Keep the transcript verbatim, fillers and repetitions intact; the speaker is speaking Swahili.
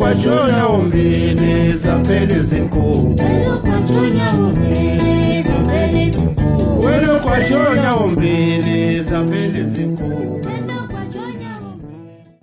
kwa chonya umbili za peli zinku. Welo kwa chonya umbili za peli zinku. Welo kwa chonya umbili za peli zinku.